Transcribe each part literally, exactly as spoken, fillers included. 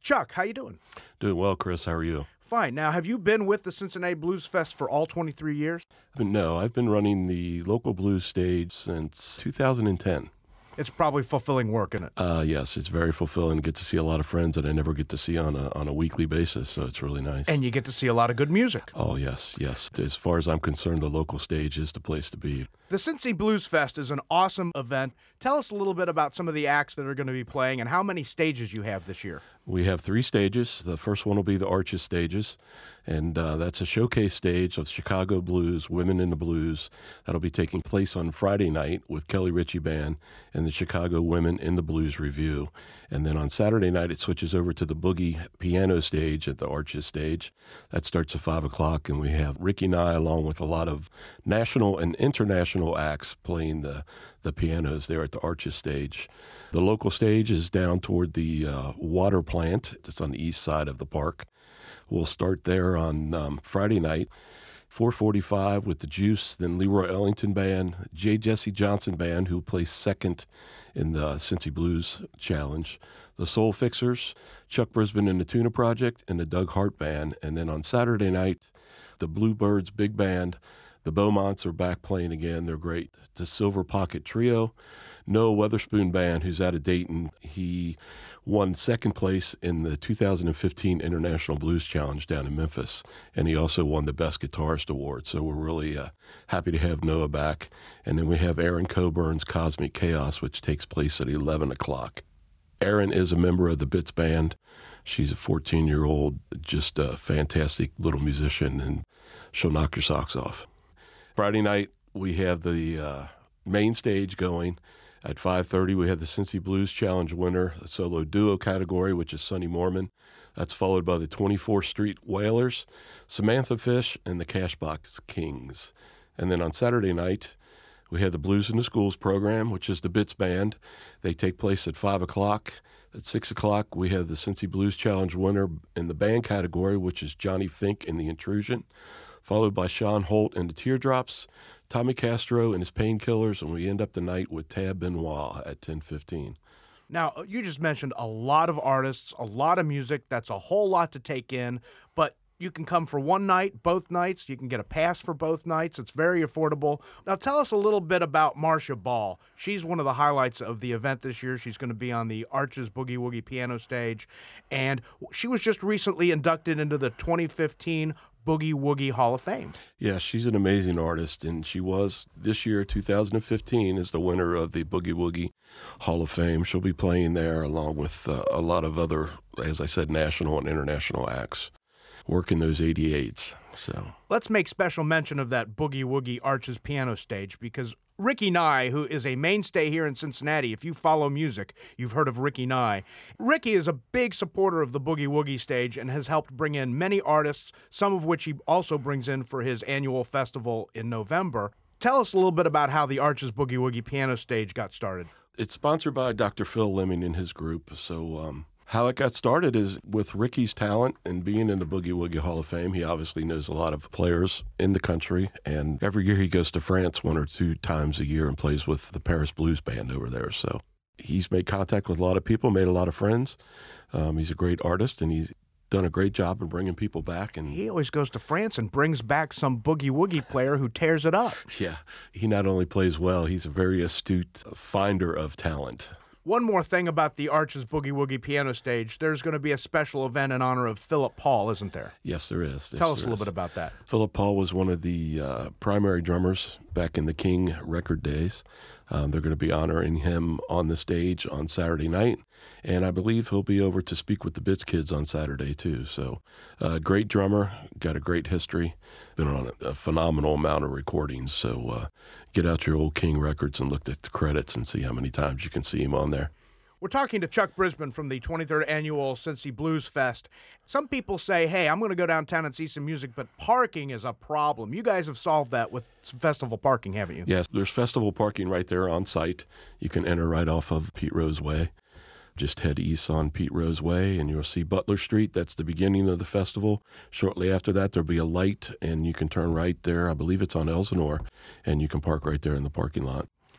Chuck, how you doing? Doing well, Chris. How are you? Fine. Now, have you been with the Cincinnati Blues Fest for all twenty-three years? No, I've been running the local blues stage since two thousand ten. It's probably fulfilling work, isn't it? Uh, yes, it's very fulfilling to get to see a lot of friends that I never get to see on a on a weekly basis, so it's really nice. And you get to see a lot of good music. Oh, yes, yes. As far as I'm concerned, the local stage is the place to be. The Cincy Blues Fest is an awesome event. Tell us a little bit about some of the acts that are going to be playing and how many stages you have this year. We have three stages. The first one will be the Arches stages, and uh, that's a showcase stage of Chicago Blues, Women in the Blues. That'll be taking place on Friday night with Kelly Ritchie Band and the Chicago Women in the Blues Review. And then on Saturday night, it switches over to the Boogie Piano stage at the Arches stage. That starts at five o'clock, and we have Ricky Nye along with a lot of national and international acts playing the, the pianos there at the Arches stage. The local stage is down toward the uh, water plant. It's on the east side of the park. We'll start there on um, Friday night, four forty-five with the Juice, then Leroy Ellington Band, J. Jesse Johnson Band, who plays second in the Cincy Blues Challenge, the Soul Fixers, Chuck Brisbane and the Tuna Project, and the Doug Hart Band. And then on Saturday night, the Bluebirds Big Band. The Beaumonts are back playing again. They're great. The Silver Pocket Trio. Noah Weatherspoon Band, who's out of Dayton. He won second place in the two thousand fifteen International Blues Challenge down in Memphis, and he also won the Best Guitarist Award. So we're really uh, happy to have Noah back. And then we have Aaron Coburn's Cosmic Chaos, which takes place at eleven o'clock. Aaron is a member of the Bits Band. She's a fourteen-year-old, just a fantastic little musician, and she'll knock your socks off. Friday night, we have the uh, main stage going. At five thirty, we have the Cincy Blues Challenge winner, a solo duo category, which is Sonny Mormon. That's followed by the twenty-fourth Street Whalers, Samantha Fish, and the Cashbox Kings. And then on Saturday night, we have the Blues in the Schools program, which is the Bits Band. They take place at five o'clock. At six o'clock, we have the Cincy Blues Challenge winner in the band category, which is Johnny Fink and the Intrusion, followed by Sean Holt and the Teardrops, Tommy Castro and his Painkillers, and we end up the night with Tab Benoit at ten fifteen. Now, you just mentioned a lot of artists, a lot of music. That's a whole lot to take in, but you can come for one night, both nights. You can get a pass for both nights. It's very affordable. Now, tell us a little bit about Marcia Ball. She's one of the highlights of the event this year. She's going to be on the Arches Boogie Woogie piano stage, and she was just recently inducted into the twenty fifteen Boogie Woogie Hall of Fame. Yeah, she's an amazing artist, and she was, this year, two thousand fifteen, is the winner of the Boogie Woogie Hall of Fame. She'll be playing there along with uh, a lot of other, as I said, national and international acts, working those eighty-eights. So let's make special mention of that Boogie Woogie Arches piano stage, because Ricky Nye, who is a mainstay here in Cincinnati, if you follow music, you've heard of Ricky Nye. Ricky is a big supporter of the Boogie Woogie stage and has helped bring in many artists, some of which he also brings in for his annual festival in November. Tell us a little bit about how the Arches Boogie Woogie piano stage got started. It's sponsored by Doctor Phil Lemming and his group, so um, how it got started is with Ricky's talent and being in the Boogie Woogie Hall of Fame. He obviously knows a lot of players in the country, and every year he goes to France one or two times a year and plays with the Paris Blues Band over there. So he's made contact with a lot of people, made a lot of friends. Um, he's a great artist, and he's done a great job of bringing people back. And he always goes to France and brings back some Boogie Woogie player who tears it up. Yeah, he not only plays well, he's a very astute finder of talent. One more thing about the Arches Boogie Woogie piano stage. There's going to be a special event in honor of Philip Paul, isn't there? Yes, there is. Yes, Tell us a there little is. bit about that. Philip Paul was one of the uh, primary drummers back in the King record days. Um, they're going to be honoring him on the stage on Saturday night, and I believe he'll be over to speak with the Bits Kids on Saturday too. So, uh, great drummer, got a great history, been on a, a phenomenal amount of recordings. So, uh, get out your old King records and look at the credits and see how many times you can see him on there. We're talking to Chuck Brisbane from the twenty-third Annual Cincy Blues Fest. Some people say, hey, I'm going to go downtown and see some music, but parking is a problem. You guys have solved that with festival parking, haven't you? Yes, there's festival parking right there on site. You can enter right off of Pete Rose Way. Just head east on Pete Rose Way, and you'll see Butler Street. That's the beginning of the festival. Shortly after that, there'll be a light, and you can turn right there. I believe it's on Elsinore, and you can park right there in the parking lot.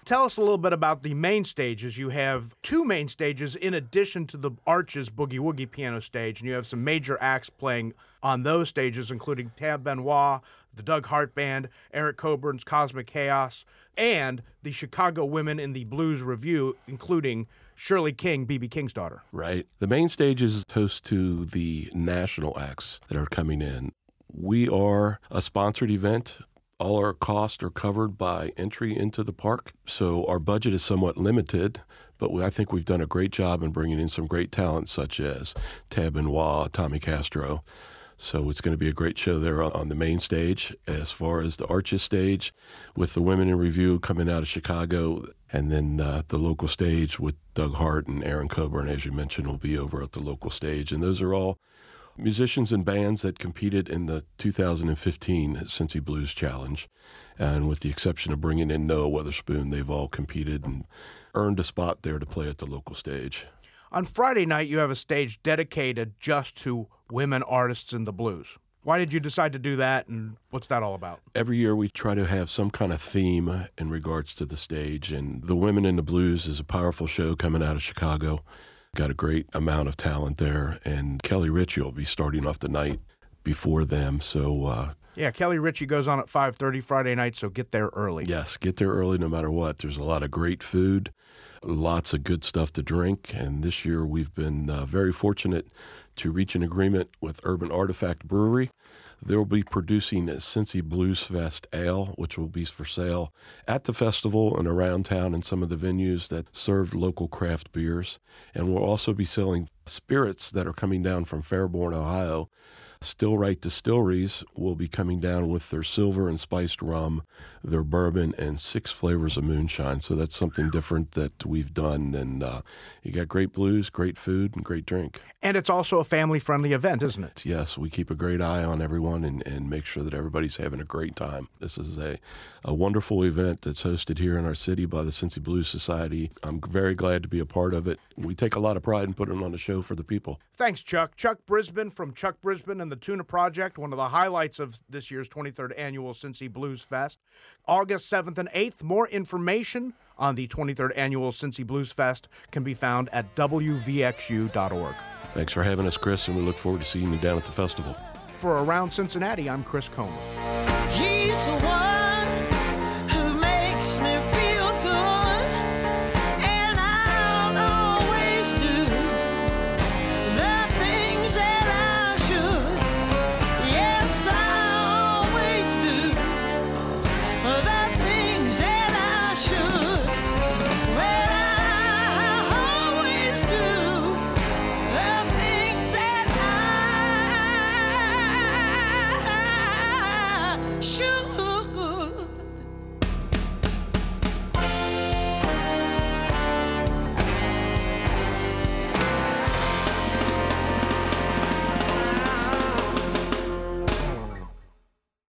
tell us a little bit about the main stages. You have two main stages in addition to the Arches Boogie Woogie piano stage, and you have some major acts playing on those stages, including Tab Benoit, the Doug Hart Band, Eric Coburn's Cosmic Chaos, and the Chicago Women in the Blues Review, including Shirley King, B B King's daughter. Right. The main stage is host to the national acts that are coming in. We are a sponsored event. All our costs are covered by entry into the park, so our budget is somewhat limited, but I think we've done a great job in bringing in some great talent such as Tab Benoit, Tommy Castro. So it's going to be a great show there on the main stage. As far as the Arches stage, with the Women in Review coming out of Chicago, and then uh, the local stage with Doug Hart and Aaron Coburn, as you mentioned, will be over at the local stage. And those are all musicians and bands that competed in the two thousand fifteen Cincy Blues Challenge. And with the exception of bringing in Noah Witherspoon, they've all competed and earned a spot there to play at the local stage. On Friday night, you have a stage dedicated just to women artists in the blues. Why did you decide to do that, and what's that all about? Every year we try to have some kind of theme in regards to the stage, and the Women in the Blues is a powerful show coming out of Chicago. Got a great amount of talent there, and Kelly Ritchie will be starting off the night before them. So, uh, yeah, Kelly Ritchie goes on at five thirty Friday night, so get there early. Yes, get there early no matter what. There's a lot of great food, lots of good stuff to drink, and this year we've been uh, very fortunate to reach an agreement with Urban Artifact Brewery. They'll be producing a Cincy Blues Fest Ale, which will be for sale at the festival and around town in some of the venues that serve local craft beers. And we'll also be selling spirits that are coming down from Fairborn, Ohio. Still Right Distilleries will be coming down with their silver and spiced rum, their bourbon, and six flavors of moonshine. So that's something different that we've done. And uh, you got great blues, great food, and great drink. And it's also a family-friendly event, isn't it? Yes, we keep a great eye on everyone and, and make sure that everybody's having a great time. This is a, a wonderful event that's hosted here in our city by the Cincy Blues Society. I'm very glad to be a part of it. We take a lot of pride in putting on a show for the people. Thanks, Chuck. Chuck Brisbane from Chuck Brisbane and the Tuna Project, one of the highlights of this year's twenty-third Annual Cincy Blues Fest. August seventh and eighth, more information on the twenty-third Annual Cincy Blues Fest can be found at W V X U dot org. Thanks for having us, Chris, and we look forward to seeing you down at the festival. For Around Cincinnati, I'm Chris Comer. He's the one.